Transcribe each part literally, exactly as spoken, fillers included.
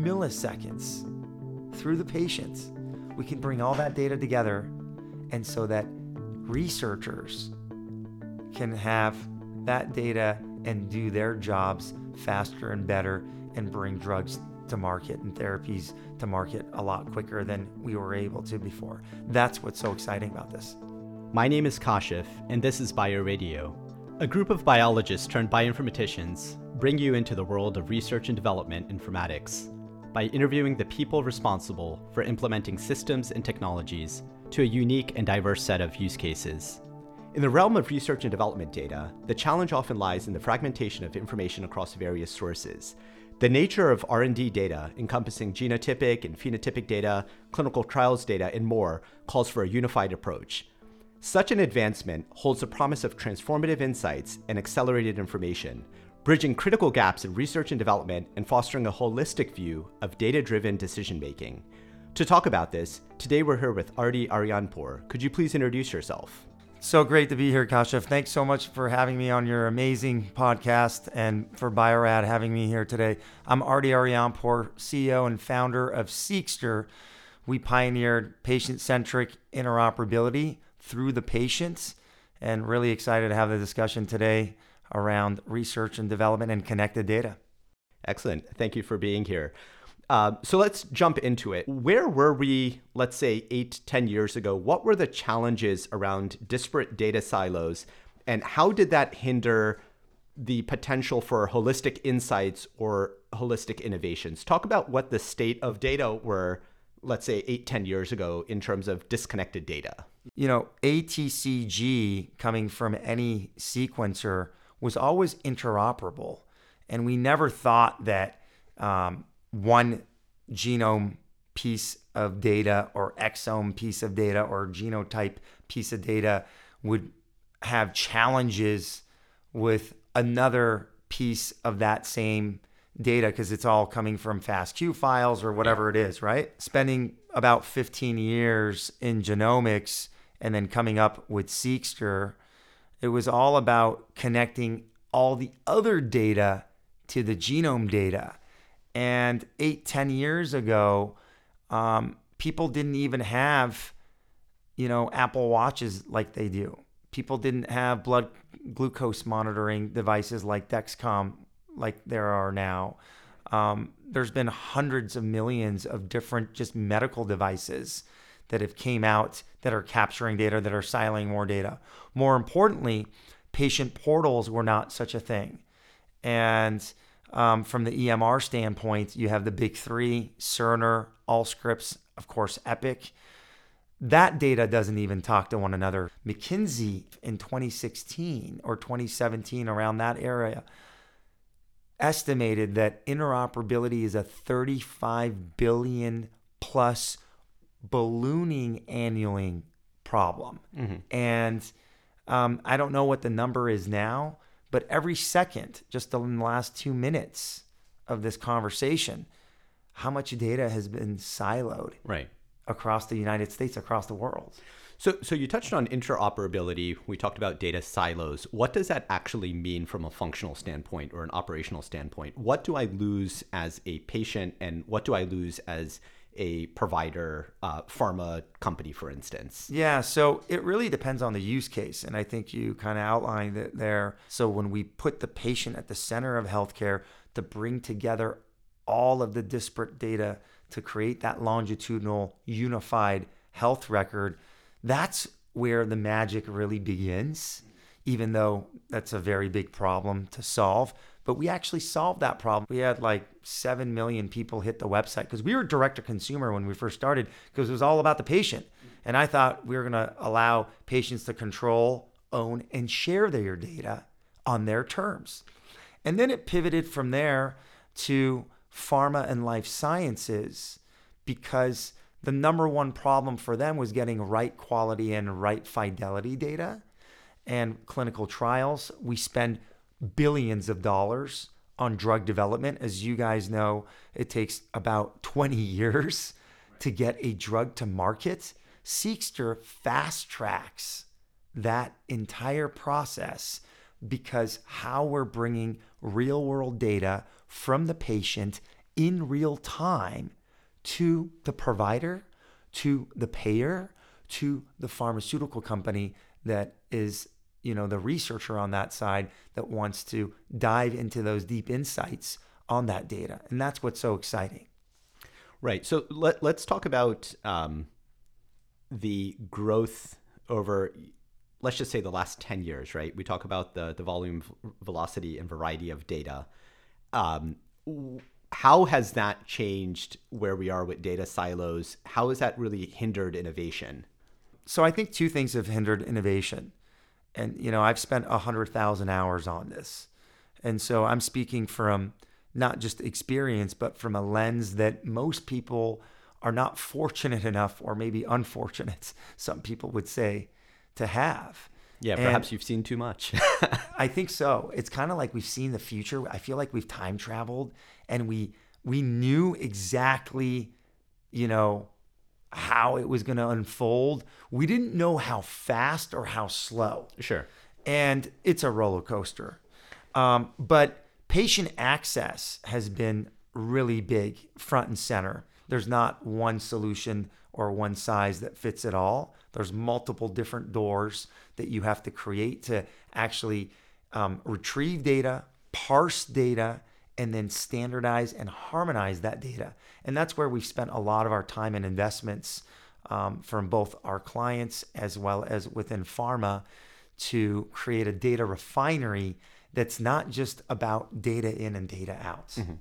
milliseconds through the patient. We can bring all that data together, and so that researchers can have that data and do their jobs faster and better and bring drugs to market and therapies to market a lot quicker than we were able to before. That's what's so exciting about this. My name is Kashif, and this is BioRadio. A group of biologists turned bioinformaticians bring you into the world of research and development informatics by interviewing the people responsible for implementing systems and technologies to a unique and diverse set of use cases. In the realm of research and development data, the challenge often lies in the fragmentation of information across various sources. The nature of R and D data, encompassing genotypic and phenotypic data, clinical trials data, and more, calls for a unified approach. Such an advancement holds the promise of transformative insights and accelerated information, bridging critical gaps in research and development and fostering a holistic view of data-driven decision-making. To talk about this, today we're here with Arti Aryanpur. Could you please introduce yourself? So great to be here, Kashif. Thanks so much for having me on your amazing podcast and for Bio-Rad having me here today. I'm Arti Aryanpur, C E O and founder of Seekster. We pioneered patient-centric interoperability through the patients, and really excited to have the discussion today around research and development and connected data. Excellent. Thank you for being here. Uh, so let's jump into it. Where were we, let's say, eight, ten years ago? What were the challenges around disparate data silos, and how did that hinder the potential for holistic insights or holistic innovations? Talk about what the state of data were, let's say, eight, ten years ago in terms of disconnected data. You know, A T C G coming from any sequencer was always interoperable, and we never thought that um, one genome piece of data or exome piece of data or genotype piece of data would have challenges with another piece of that same data because it's all coming from FASTQ files or whatever it is, right? Spending about fifteen years in genomics and then coming up with Seekster, it was all about connecting all the other data to the genome data. And eight, ten years ago, um, people didn't even have, you know, Apple Watches like they do. People didn't have blood glucose monitoring devices like Dexcom like there are now. Um, there's been hundreds of millions of different just medical devices that have came out that are capturing data, that are siloing more data. More importantly, patient portals were not such a thing. And Um, from the E M R standpoint, you have the big three, Cerner, Allscripts, of course, Epic. That data doesn't even talk to one another. McKinsey in twenty sixteen or twenty seventeen, around that area, estimated that interoperability is a thirty-five billion plus ballooning annually problem. Mm-hmm. And um, I don't know what the number is now, but every second, just in the last two minutes of this conversation, how much data has been siloed right across the United States, across the world. So, so you touched on interoperability. We talked about data silos. What does that actually mean from a functional standpoint or an operational standpoint? What do I lose as a patient, and what do I lose as a provider, uh, pharma company, for instance? Yeah, so it really depends on the use case. And I think you kind of outlined it there. So when we put the patient at the center of healthcare to bring together all of the disparate data to create that longitudinal unified health record, that's where the magic really begins, even though that's a very big problem to solve. But we actually solved that problem. We had like seven million people hit the website because we were direct to consumer when we first started, because it was all about the patient. And I thought we were going to allow patients to control, own, and share their data on their terms. And then it pivoted from there to pharma and life sciences, because the number one problem for them was getting right quality and right fidelity data and clinical trials. We spend billions of dollars on drug development. As you guys know, it takes about twenty years to get a drug to market. Seekster fast tracks that entire process because how we're bringing real world data from the patient in real time to the provider, to the payer, to the pharmaceutical company that is, you know, the researcher on that side that wants to dive into those deep insights on that data. And that's what's so exciting. Right. So let, let's talk about um, the growth over, let's just say the last ten years, right? We talk about the, the volume, velocity, and variety of data. Um, how has that changed where we are with data silos? How has that really hindered innovation? So I think two things have hindered innovation. And, you know, I've spent one hundred thousand hours on this. And so I'm speaking from not just experience, but from a lens that most people are not fortunate enough, or maybe unfortunate, some people would say, to have. Yeah, perhaps and you've seen too much. I think so. It's kind of like we've seen the future. I feel like we've time traveled, and we we knew exactly, you know, how it was going to unfold. We didn't know how fast or how slow. Sure. And it's a roller coaster. Um, but patient access has been really big, front and center. There's not one solution or one size that fits it all. There's multiple different doors that you have to create to actually um, retrieve data, parse data, and then standardize and harmonize that data. And that's where we've spent a lot of our time and investments um, from both our clients as well as within pharma to create a data refinery that's not just about data in and data out. Mm-hmm.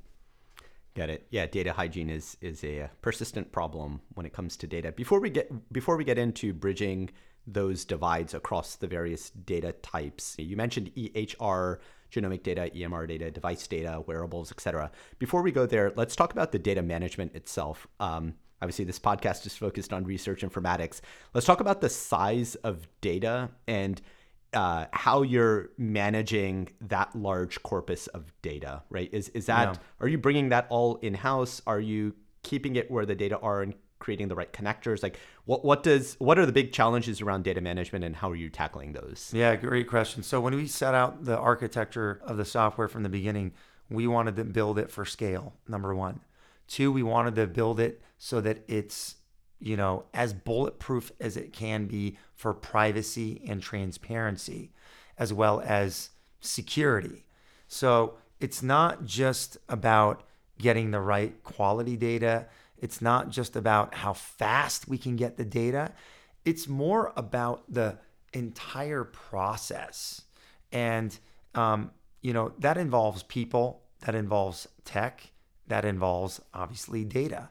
Got it. Yeah, data hygiene is is a persistent problem when it comes to data. Before we get before we get into bridging those divides across the various data types, you mentioned E H R, genomic data, E M R data, device data, wearables, et cetera. Before we go there, let's talk about the data management itself. Um, obviously, this podcast is focused on research informatics. Let's talk about the size of data and Uh, how you're managing that large corpus of data, right? Is is that, yeah. Are you bringing that all in-house? Are you keeping it where the data are and creating the right connectors? Like what, what does, what are the big challenges around data management and how are you tackling those? Yeah, great question. So when we set out the architecture of the software from the beginning, we wanted to build it for scale, number one. Two, we wanted to build it so that it's, you know, as bulletproof as it can be for privacy and transparency, as well as security. So it's not just about getting the right quality data. It's not just about how fast we can get the data. It's more about the entire process. And, um, you know, that involves people, that involves tech, that involves obviously data.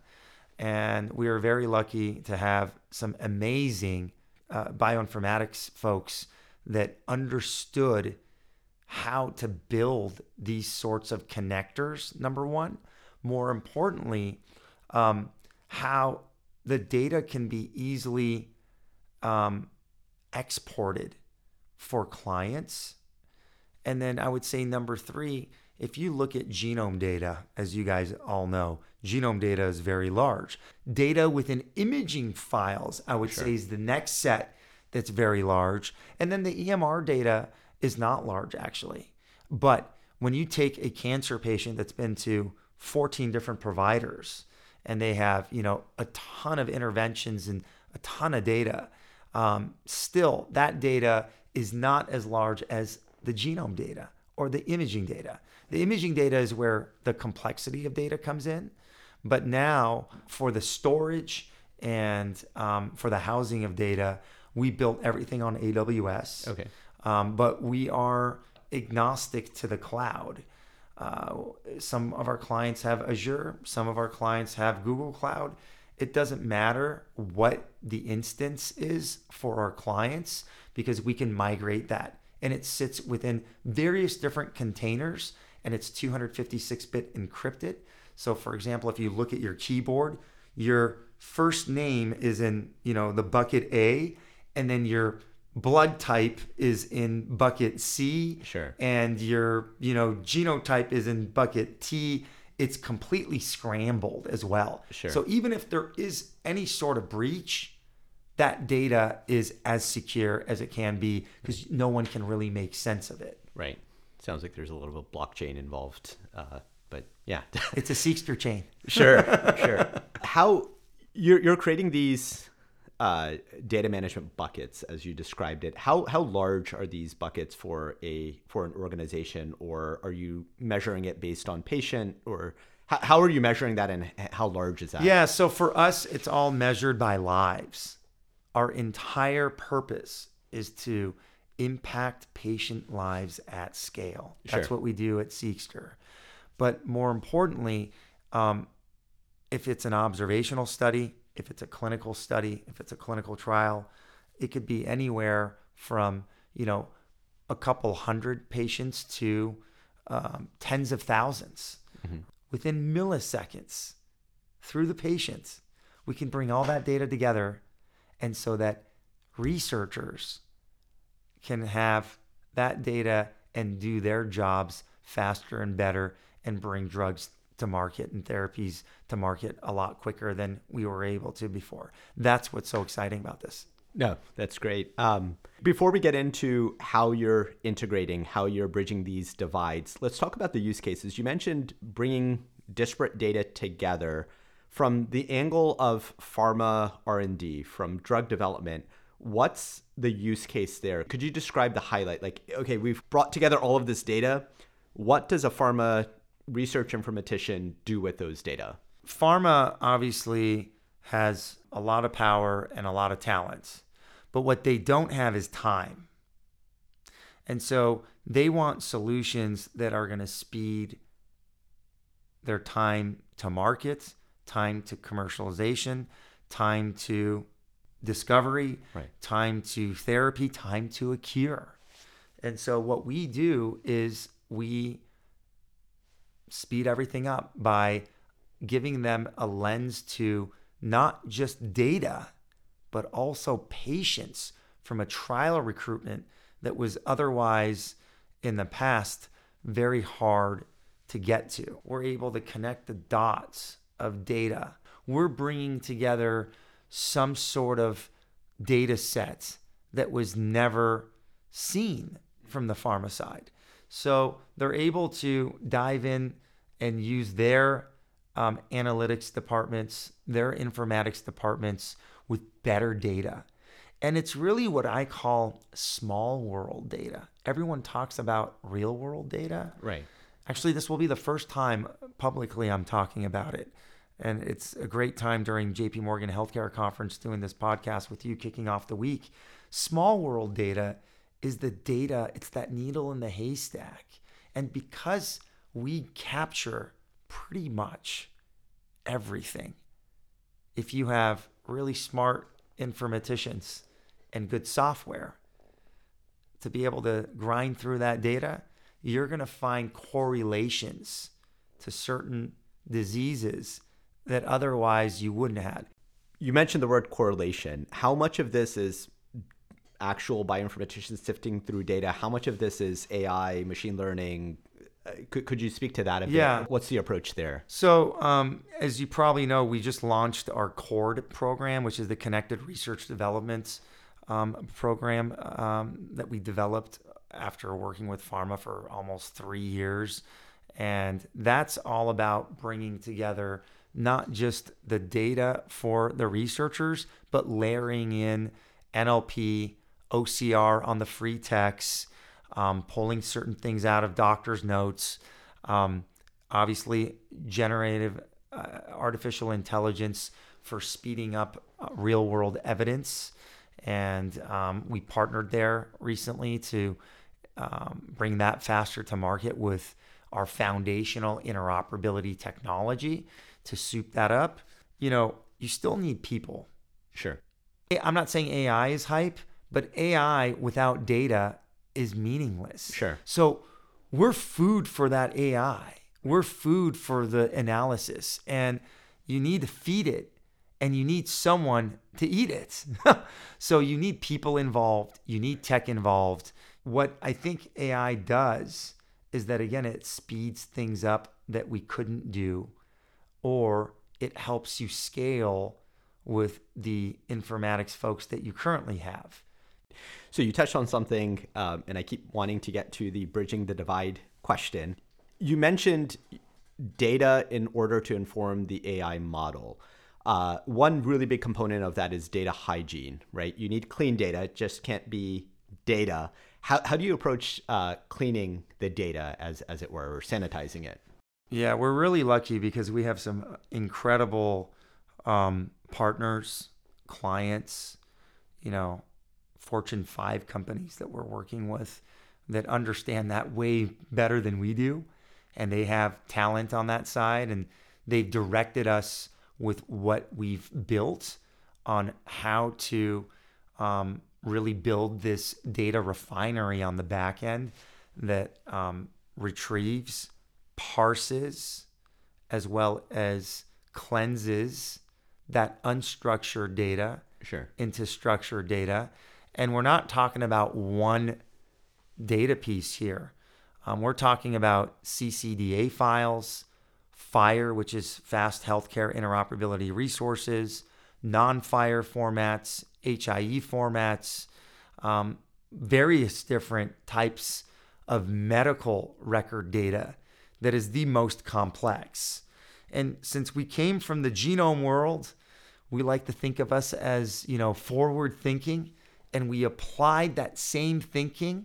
And we are very lucky to have some amazing uh, bioinformatics folks that understood how to build these sorts of connectors, number one. More importantly, um, how the data can be easily um, exported for clients. And then I would say number three, if you look at genome data, as you guys all know, genome data is very large. Data within imaging files, I would sure. say, is the next set that's very large. And then the E M R data is not large, actually. But when you take a cancer patient that's been to fourteen different providers and they have, you know, a ton of interventions and a ton of data, um, still that data is not as large as the genome data or the imaging data. The imaging data is where the complexity of data comes in. But now for the storage and um, for the housing of data, we built everything on A W S. Okay. Um, but we are agnostic to the cloud. Uh, some of our clients have Azure. Some of our clients have Google Cloud. It doesn't matter what the instance is for our clients because we can migrate that. And it sits within various different containers and it's two fifty-six bit encrypted. So for example, if you look at your keyboard, your first name is in, you know, the bucket A, and then your blood type is in bucket C. Sure. And your, you know, genotype is in bucket T. It's completely scrambled as well. Sure. So even if there is any sort of breach, that data is as secure as it can be because no one can really make sense of it. Right. Sounds like there's a little bit of blockchain involved uh, but yeah. It's a Seekster chain. Sure, sure. How you're you're creating these uh, data management buckets, as you described it. How how large are these buckets for a for an organization, or are you measuring it based on patient, or how, how are you measuring that, and how large is that? Yeah, so for us, it's all measured by lives. Our entire purpose is to impact patient lives at scale. That's Sure. what we do at Seekster. But more importantly, um, if it's an observational study, if it's a clinical study, if it's a clinical trial, it could be anywhere from, you know, a couple hundred patients to um, tens of thousands. Mm-hmm. Within milliseconds, through the patient, we can bring all that data together, and so that researchers can have that data and do their jobs faster and better and bring drugs to market and therapies to market a lot quicker than we were able to before. That's what's so exciting about this. No, that's great. Um, before we get into how you're integrating, how you're bridging these divides, let's talk about the use cases. You mentioned bringing disparate data together from the angle of pharma R and D, from drug development. What's the use case there? Could you describe the highlight? Like, okay, we've brought together all of this data. What does a pharma research informatician do with those data? Pharma obviously has a lot of power and a lot of talent, but what they don't have is time. And so they want solutions that are going to speed their time to market, time to commercialization, time to discovery, right. time to therapy, time to a cure. And so what we do is we speed everything up by giving them a lens to not just data, but also patients from a trial recruitment that was otherwise in the past very hard to get to. We're able to connect the dots of data. We're bringing together some sort of data set that was never seen from the pharma side. So they're able to dive in and use their um, analytics departments, their informatics departments with better data. And it's really what I call small world data. Everyone talks about real world data. Right. Actually, this will be the first time publicly I'm talking about it. And it's a great time during J P Morgan Healthcare Conference doing this podcast with you, kicking off the week. Small world data is the data, it's that needle in the haystack. And because we capture pretty much everything, if you have really smart informaticians and good software to be able to grind through that data, you're going to find correlations to certain diseases that otherwise you wouldn't have had. You mentioned the word correlation. How much of this is actual bioinformaticians sifting through data? How much of this is A I, machine learning? Uh, could, could you speak to that a bit? Yeah. What's the approach there? So um, as you probably know, we just launched our CORD program, which is the Connected Research Development um, program um, that we developed after working with pharma for almost three years. And that's all about bringing together not just the data for the researchers, but layering in N L P, O C R on the free text, um, pulling certain things out of doctors' notes, um, obviously generative uh, artificial intelligence for speeding up uh, real-world evidence. And um, we partnered there recently to um, bring that faster to market with our foundational interoperability technology to soup that up. You know, you still need people. Sure. I'm not saying A I is hype, but A I without data is meaningless. Sure. So we're food for that A I. We're food for the analysis, and you need to feed it, and you need someone to eat it. So you need people involved. You need tech involved. What I think A I does is that, again, it speeds things up that we couldn't do, or it helps you scale with the informatics folks that you currently have. So you touched on something, um, and I keep wanting to get to the bridging the divide question. You mentioned data in order to inform the A I model. Uh, one really big component of that is data hygiene, right? You need clean data. It just can't be data. How, how do you approach uh, cleaning the data, as, as it were, or sanitizing it? Yeah, we're really lucky because we have some incredible um, partners, clients, you know, Fortune five companies that we're working with that understand that way better than we do. And they have talent on that side, and they've directed us with what we've built on how to um, really build this data refinery on the back end that um, retrieves, parses, as well as cleanses that unstructured data Sure. into structured data. And we're not talking about one data piece here. Um, we're talking about C C D A files, FHIR, which is Fast Healthcare Interoperability Resources, non-FHIR formats, H I E formats, um, various different types of medical record data that is the most complex. And since we came from the genome world, we like to think of us as, you know, forward thinking, and we applied that same thinking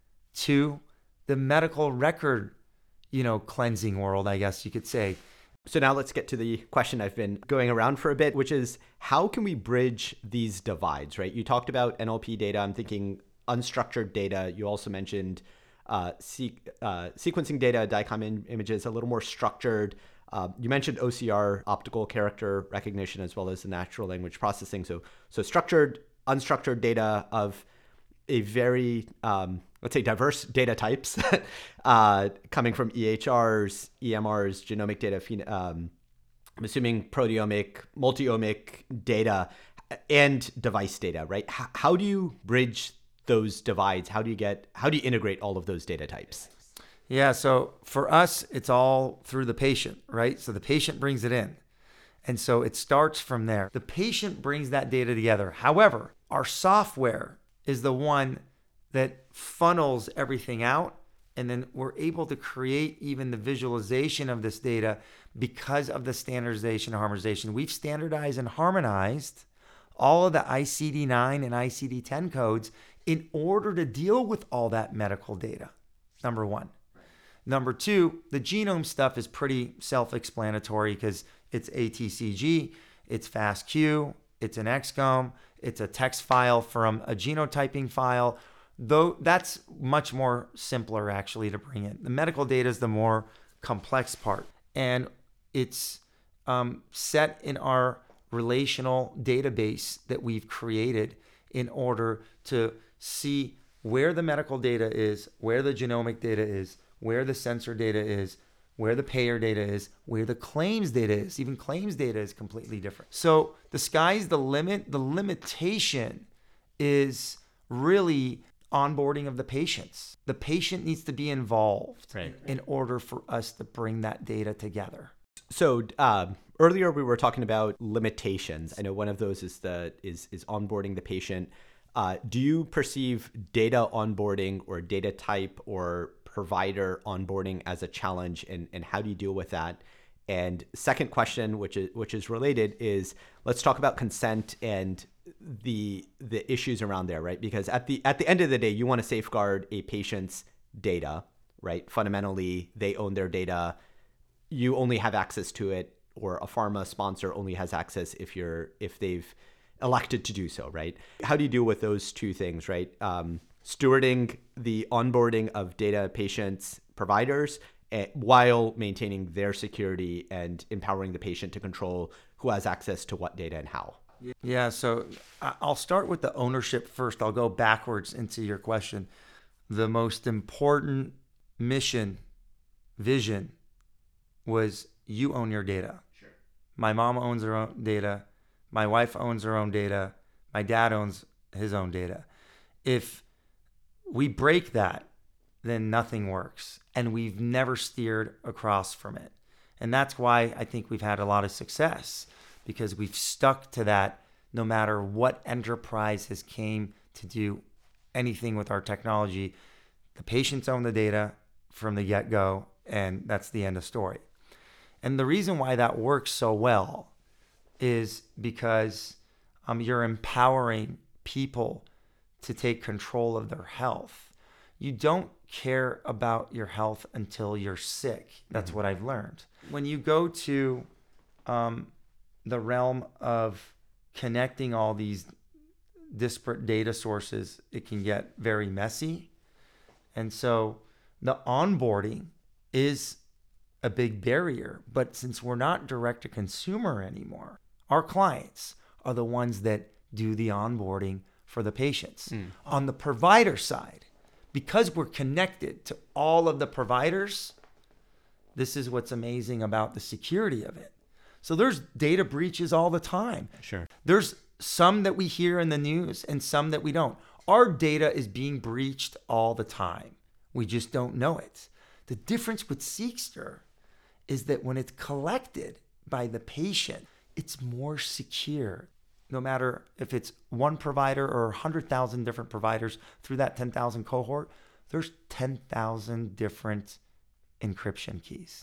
to the medical record, you know, cleansing world, I guess you could say. So now let's get to the question I've been going around for a bit, which is how can we bridge these divides, right? You talked about N L P data. I'm thinking unstructured data. You also mentioned uh, se- uh, sequencing data, DICOM in- images, a little more structured. Uh, you mentioned O C R, optical character recognition, as well as the natural language processing. So, so structured, unstructured data of a very, um, let's say, diverse data types uh, coming from E H Rs, E M Rs, genomic data, phen- um, I'm assuming proteomic, multi-omic data, and device data, right? H- how do you bridge those divides? How do you get, how do you integrate all of those data types? Yeah, so for us, it's all through the patient, right? So the patient brings it in. And so it starts from there. The patient brings that data together. However, our software is the one that funnels everything out. And then we're able to create even the visualization of this data because of the standardization and harmonization. We've standardized and harmonized all of the I C D nine and I C D ten codes in order to deal with all that medical data, number one. Number two, the genome stuff is pretty self-explanatory because it's A T C G, it's FASTQ, it's an X C O M, it's a text file from a genotyping file. Though that's much more simpler actually to bring in. The medical data is the more complex part, and it's um, set in our relational database that we've created in order to see where the medical data is, where the genomic data is, where the sensor data is, where the payer data is, where the claims data is. Even claims data is completely different. So the sky's the limit. The limitation is really onboarding of the patients. The patient needs to be involved right. in order for us to bring that data together. So uh, earlier we were talking about limitations. I know one of those is the is is onboarding the patient. Uh, do you perceive data onboarding or data type or provider onboarding as a challenge, and, and how do you deal with that? And second question, which is which is related, is let's talk about consent and the the issues around there, right? Because at the at the end of the day, you want to safeguard a patient's data, right? Fundamentally, they own their data. You only have access to it, or a pharma sponsor only has access if you're if they've elected to do so, right? How do you deal with those two things, right? Um, stewarding the onboarding of data patients, providers, uh, while maintaining their security and empowering the patient to control who has access to what data and how. Yeah, so I'll start with the ownership first. I'll go backwards into your question. The most important mission, vision, was you own your data. Sure. My mom owns her own data. My wife owns her own data. My dad owns his own data. If we break that, then nothing works. And we've never steered across from it. And that's why I think we've had a lot of success, because we've stuck to that no matter what enterprise has came to do anything with our technology. The patients own the data from the get-go, and that's the end of story. And the reason why that works so well is because um, you're empowering people to take control of their health. You don't care about your health until you're sick. That's mm-hmm. what I've learned. When you go to um, the realm of connecting all these disparate data sources, it can get very messy. And so the onboarding is a big barrier. But since we're not direct to consumer anymore, our clients are the ones that do the onboarding for the patients. Mm. On the provider side, because we're connected to all of the providers, this is what's amazing about the security of it. So there's data breaches all the time. Sure. There's some that we hear in the news and some that we don't. Our data is being breached all the time. We just don't know it. The difference with Seekster is that when it's collected by the patient, it's more secure. No matter if it's one provider or one hundred thousand different providers through that ten thousand cohort, there's ten thousand different encryption keys.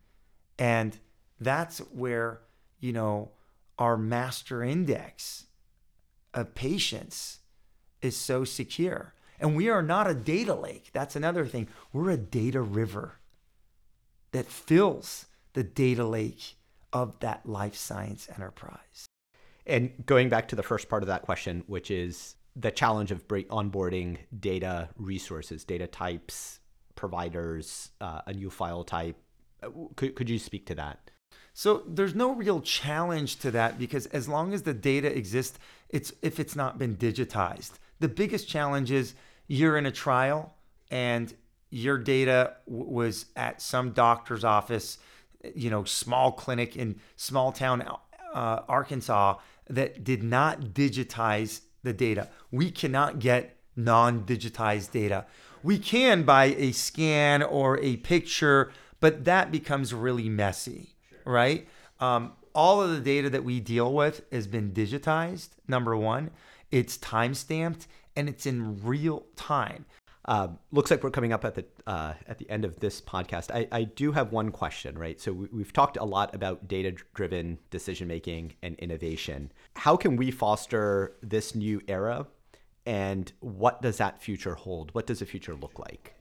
And that's where, you know, our master index of patients is so secure. And we are not a data lake. That's another thing. We're a data river that fills the data lake of that life science enterprise. And going back to the first part of that question, which is the challenge of break onboarding data resources, data types, providers, uh, a new file type. Could, could you speak to that? So there's no real challenge to that because as long as the data exists, it's if it's not been digitized. The biggest challenge is you're in a trial and your data w- was at some doctor's office, you know, small clinic in small town uh, Arkansas that did not digitize the data. We cannot get non-digitized data. We can by a scan or a picture, but that becomes really messy, sure. right? Um, all of the data that we deal with has been digitized, number one. It's time-stamped, and it's in real time. Uh, looks like we're coming up at the uh, at the end of this podcast. I, I do have one question, right? So we, we've talked a lot about data-driven decision-making and innovation. How can we foster this new era, and what does that future hold? What does the future look like?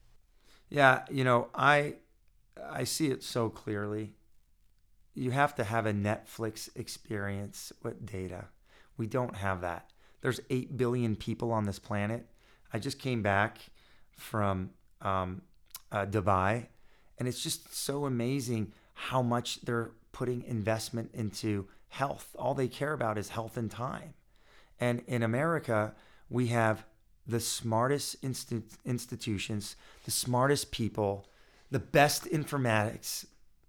Yeah, you know, I I see it so clearly. You have to have a Netflix experience with data. We don't have that. There's eight billion people on this planet. I just came back from um, uh, Dubai, and it's just so amazing how much they're putting investment into health. All they care about is health and time. And in America, we have the smartest insti- institutions, the smartest people, the best informatics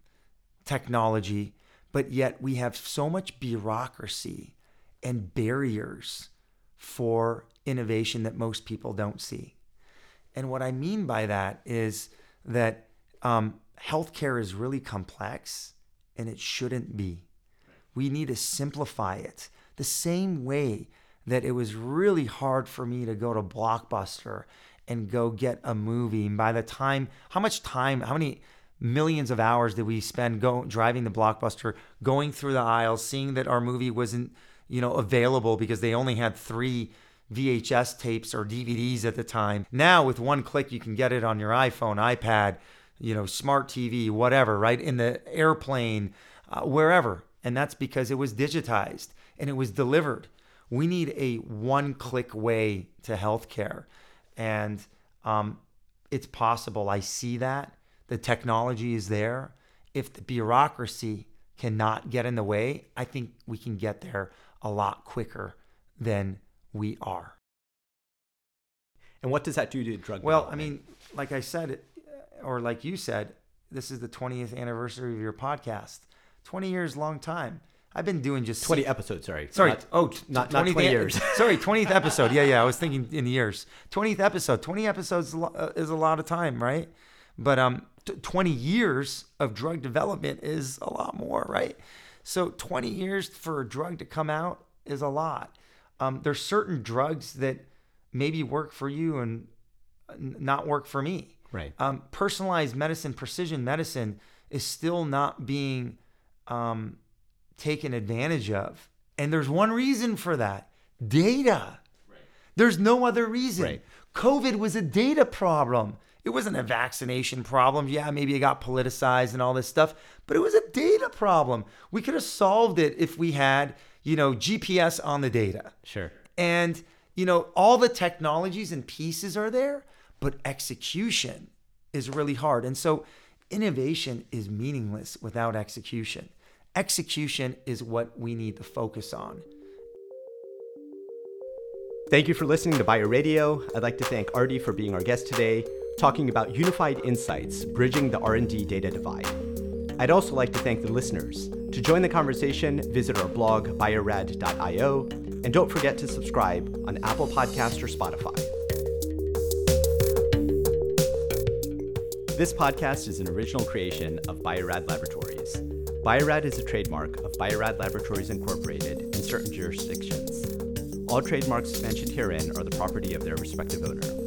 technology, but yet we have so much bureaucracy and barriers for innovation that most people don't see. And what I mean by that is that um, healthcare is really complex and it shouldn't be. We need to simplify it the same way that it was really hard for me to go to Blockbuster and go get a movie. And by the time, how much time, how many millions of hours did we spend go, driving to Blockbuster, going through the aisles, seeing that our movie wasn't, you know, available because they only had three V H S tapes or D V Ds at the time. Now with one click, you can get it on your iPhone, iPad, you know, smart T V, whatever, right? In the airplane, uh, wherever. And that's because it was digitized and it was delivered. We need a one-click way to healthcare. And um, it's possible. I see that. The technology is there. If the bureaucracy cannot get in the way, I think we can get there a lot quicker than we are. And what does that do to drug Well, development? I mean, like I said, or like you said, this is the twentieth anniversary of your podcast. twenty years, long time. I've been doing just twenty six, episodes, sorry. Sorry. Not, oh, not, not twenty years. Sorry, twentieth episode. Yeah, yeah. I was thinking in years. twentieth episode. twenty episodes is a lot of time, right? But um, twenty years of drug development is a lot more, right? So twenty years for a drug to come out is a lot. Um, there's certain drugs that maybe work for you and not work for me. Right. Um, personalized medicine, precision medicine is still not being um, taken advantage of. And there's one reason for that: data. Right. There's no other reason. Right. COVID was a data problem. It wasn't a vaccination problem. Yeah, maybe it got politicized and all this stuff, but it was a data problem. We could have solved it if we had, you know, G P S on the data. Sure. And, you know, all the technologies and pieces are there, but execution is really hard. And so innovation is meaningless without execution. Execution is what we need to focus on. Thank you for listening to BioRadio. I'd like to thank Artie for being our guest today, talking about unified insights, bridging the R and D data divide. I'd also like to thank the listeners. To join the conversation, visit our blog, biorad dot io, and don't forget to subscribe on Apple Podcasts or Spotify. This podcast is an original creation of Biorad Laboratories. Biorad is a trademark of Biorad Laboratories Incorporated in certain jurisdictions. All trademarks mentioned herein are the property of their respective owner.